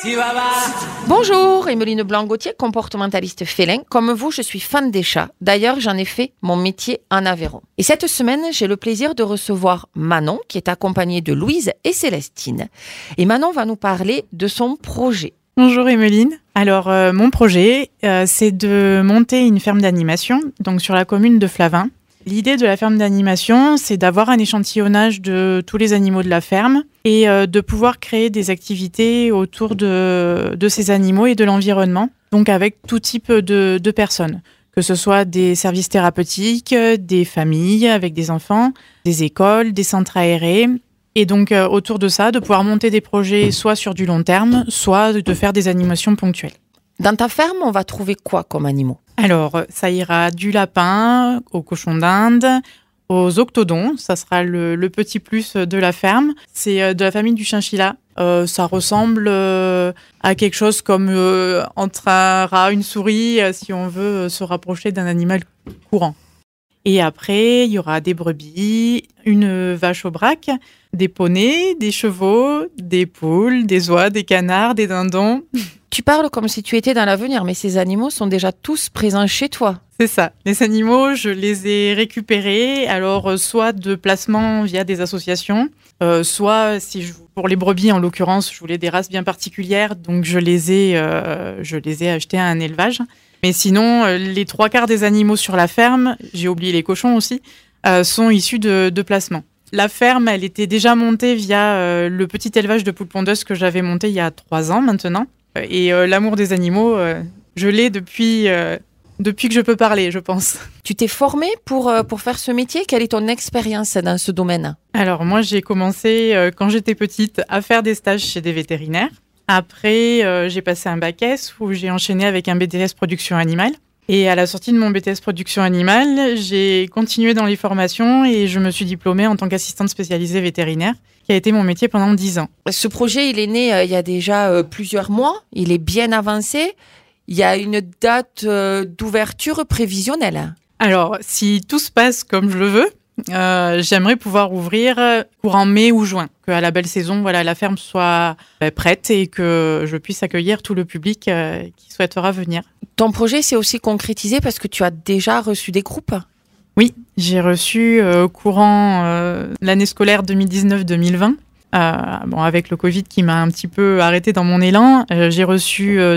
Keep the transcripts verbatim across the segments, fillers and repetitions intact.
Bonjour, Emeline Blanc-Gauthier, comportementaliste félin. Comme vous, je suis fan des chats. D'ailleurs, j'en ai fait mon métier en Aveyron. Et cette semaine, j'ai le plaisir de recevoir Manon, qui est accompagnée de Louise et Célestine. Et Manon va nous parler de son projet. Bonjour Emeline. Alors, euh, mon projet, euh, c'est de monter une ferme d'animation, donc sur la commune de Flavin. L'idée de la ferme d'animation, c'est d'avoir un échantillonnage de tous les animaux de la ferme et euh, de pouvoir créer des activités autour de, de ces animaux et de l'environnement, donc avec tout type de, de personnes, que ce soit des services thérapeutiques, des familles avec des enfants, des écoles, des centres aérés. Et donc, euh, autour de ça, de pouvoir monter des projets soit sur du long terme, soit de faire des animations ponctuelles. Dans ta ferme, on va trouver quoi comme animaux ? Alors, ça ira du lapin au cochon d'Inde, aux octodons, ça sera le, le petit plus de la ferme. C'est de la famille du chinchilla. Euh, ça ressemble euh, à quelque chose comme euh, entre un rat, une souris, euh, si on veut se rapprocher d'un animal courant. Et après, il y aura des brebis, une vache au braque, des poneys, des chevaux, des poules, des oies, des canards, des dindons. Tu parles comme si tu étais dans l'avenir, mais ces animaux sont déjà tous présents chez toi. C'est ça. Les animaux, je les ai récupérés, alors soit de placement via des associations, euh, soit, si je, pour les brebis en l'occurrence, je voulais des races bien particulières, donc je les ai, euh, je les ai achetées à un élevage. Mais sinon, les trois quarts des animaux sur la ferme, j'ai oublié les cochons aussi, euh, sont issus de, de placements. La ferme, elle était déjà montée via euh, le petit élevage de poules pondeuses que j'avais monté il y a trois ans maintenant. Et euh, l'amour des animaux, euh, je l'ai depuis, euh, depuis que je peux parler, je pense. Tu t'es formée pour, euh, pour faire ce métier ? Quelle est ton expérience dans ce domaine ? Alors moi, j'ai commencé euh, quand j'étais petite à faire des stages chez des vétérinaires. Après, euh, j'ai passé un bac S où j'ai enchaîné avec un B T S production animale. Et à la sortie de mon B T S production animale, j'ai continué dans les formations et je me suis diplômée en tant qu'assistante spécialisée vétérinaire, qui a été mon métier pendant dix ans. Ce projet, il est né euh, il y a déjà euh, plusieurs mois. Il est bien avancé. Il y a une date euh, d'ouverture prévisionnelle. Alors, si tout se passe comme je le veux, Euh, j'aimerais pouvoir ouvrir courant mai ou juin, qu'à la belle saison, voilà, la ferme soit euh, prête et que je puisse accueillir tout le public euh, qui souhaitera venir. Ton projet s'est aussi concrétisé parce que tu as déjà reçu des groupes ? Oui, j'ai reçu euh, courant euh, l'année scolaire deux mille dix-neuf deux mille vingt. Euh, bon, avec le Covid qui m'a un petit peu arrêté dans mon élan, euh, j'ai reçu euh,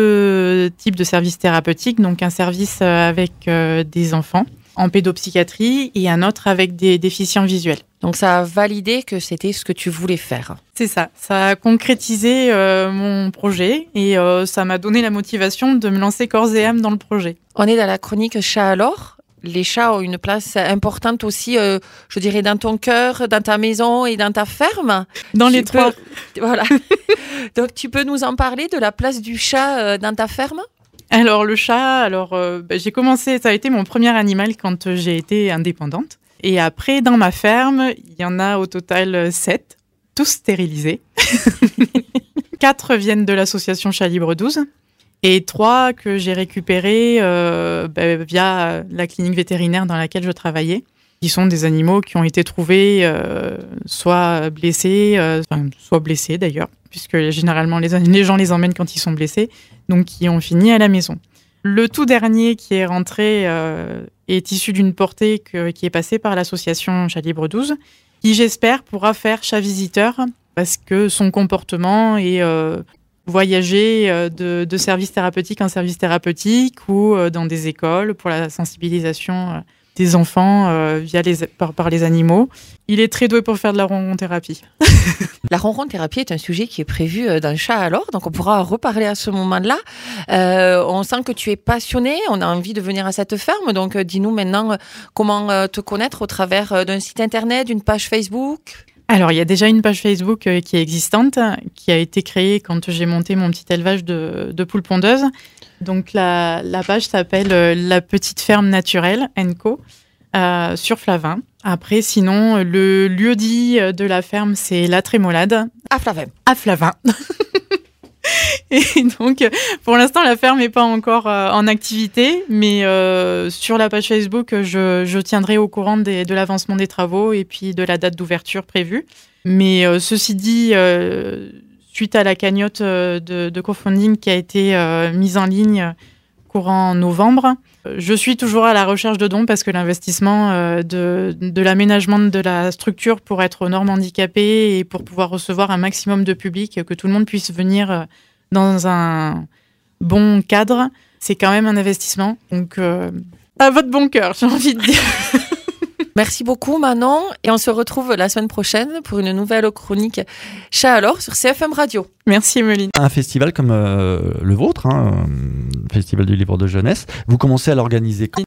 deux types de services thérapeutiques, donc un service avec euh, des enfants en pédopsychiatrie et un autre avec des déficients visuels. Donc ça a validé que c'était ce que tu voulais faire. C'est ça, ça a concrétisé euh, mon projet et euh, ça m'a donné la motivation de me lancer corps et âme dans le projet. On est dans la chronique chat alors. Les chats ont une place importante aussi, euh, je dirais, dans ton cœur, dans ta maison et dans ta ferme. Dans tu les peux... trois. Voilà. Donc tu peux nous en parler de la place du chat euh, dans ta ferme ? Alors le chat, alors euh, bah, j'ai commencé, ça a été mon premier animal quand j'ai été indépendante. Et après, dans ma ferme, il y en a au total sept, tous stérilisés. Quatre viennent de l'association Chat Libre douze et trois que j'ai récupérés euh, bah, via la clinique vétérinaire dans laquelle je travaillais. Qui sont des animaux qui ont été trouvés euh, soit blessés, euh, enfin, soit blessés d'ailleurs, puisque généralement les, les gens les emmènent quand ils sont blessés, donc qui ont fini à la maison. Le tout dernier qui est rentré euh, est issu d'une portée que, qui est passée par l'association Chat Libre douze, qui j'espère pourra faire chat visiteur, parce que son comportement est euh, voyager euh, de, de service thérapeutique en service thérapeutique ou euh, dans des écoles pour la sensibilisation euh, des enfants euh, via les, par, par les animaux. Il est très doué pour faire de la ronron-thérapie. La ronron-thérapie est un sujet qui est prévu dans le chat alors, donc on pourra reparler à ce moment-là. Euh, on sent que tu es passionné, on a envie de venir à cette ferme, donc euh, dis-nous maintenant euh, comment euh, te connaître au travers euh, d'un site internet, d'une page Facebook. Alors, il y a déjà une page Facebook euh, qui est existante, qui a été créée quand j'ai monté mon petit élevage de, de poules pondeuses. Donc, la, la page s'appelle euh, La Petite Ferme Naturelle, N Co, euh, sur Flavin. Après, sinon, le lieu-dit de la ferme, c'est La Trémolade. À Flavin. À Flavin. Et donc, pour l'instant, la ferme n'est pas encore euh, en activité, mais euh, sur la page Facebook, je, je tiendrai au courant des, de l'avancement des travaux et puis de la date d'ouverture prévue. Mais euh, ceci dit, euh, suite à la cagnotte de, de crowdfunding qui a été euh, mise en ligne courant novembre. Je suis toujours à la recherche de dons parce que l'investissement euh, de, de l'aménagement de la structure pour être aux normes handicapées et pour pouvoir recevoir un maximum de public, que tout le monde puisse venir dans un bon cadre, c'est quand même un investissement. Donc, euh, à votre bon cœur, j'ai envie de dire. Merci beaucoup Manon et on se retrouve la semaine prochaine pour une nouvelle chronique Chat alors sur C F M Radio. Merci Emeline. Un festival comme euh, le vôtre, hein, euh, Festival du livre de jeunesse, vous commencez à l'organiser